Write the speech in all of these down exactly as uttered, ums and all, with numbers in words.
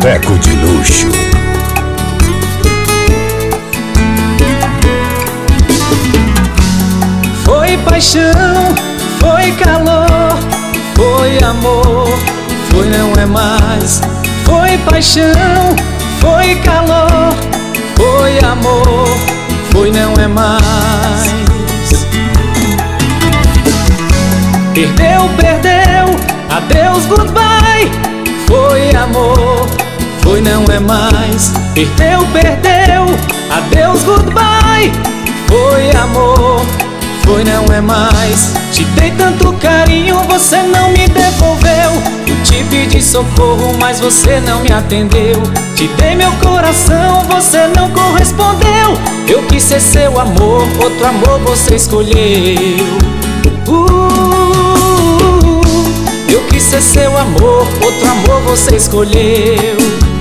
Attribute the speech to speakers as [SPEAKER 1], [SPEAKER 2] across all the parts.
[SPEAKER 1] Chaveco de luxo.
[SPEAKER 2] Foi paixão, foi calor, foi amor, foi não é mais. Foi paixão, foi calor, foi amor, foi não é mais. Perdeu, perdeu, adeus, goodbye. Foi amor, foi não é mais. Perdeu, perdeu, adeus, goodbye. Foi amor, foi não é mais. Te dei tanto carinho, você não me devolveu. Eu te pedi socorro, mas você não me atendeu. Te dei meu coração, você não correspondeu. Eu quis ser seu amor, outro amor você escolheu. uh, Eu quis ser seu amor, outro amor você escolheu.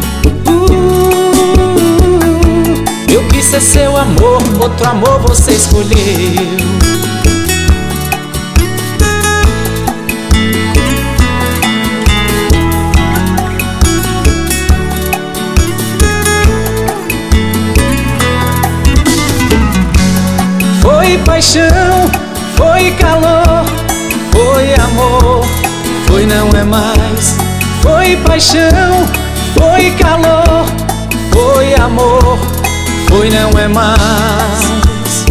[SPEAKER 2] uh, Eu quis ser seu amor, outro amor você escolheu. Foi paixão, foi calor, foi amor, foi não é mais. Foi paixão, foi calor, foi amor, foi não é mais.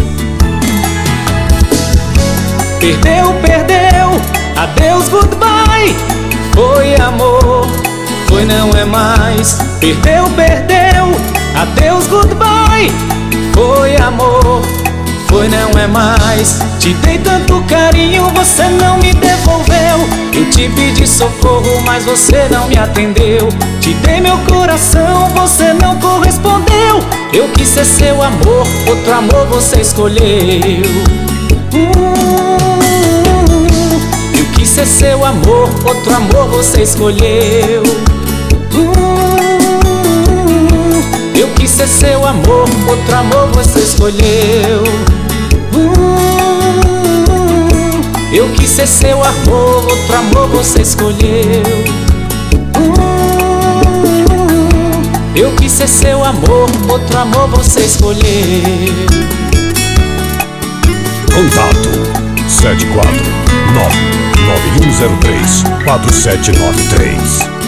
[SPEAKER 2] Perdeu, perdeu, adeus, goodbye. Foi amor, foi não é mais. Perdeu, perdeu, adeus, goodbye. Foi amor, foi não é mais. Te dei tanto carinho, você não me devolveu. Eu te pedi socorro, mas você não me atendeu. Te dei meu coração, você não correspondeu. Eu quis ser seu amor, outro amor você escolheu. uh, Eu quis ser seu amor, outro amor você escolheu. uh, Eu quis ser seu amor, outro amor você escolheu. Eu quis ser seu amor, outro amor você escolheu. Eu quis ser seu amor, outro amor você escolheu.
[SPEAKER 1] Contato sete quatro nove nove um zero três quatro sete nove três.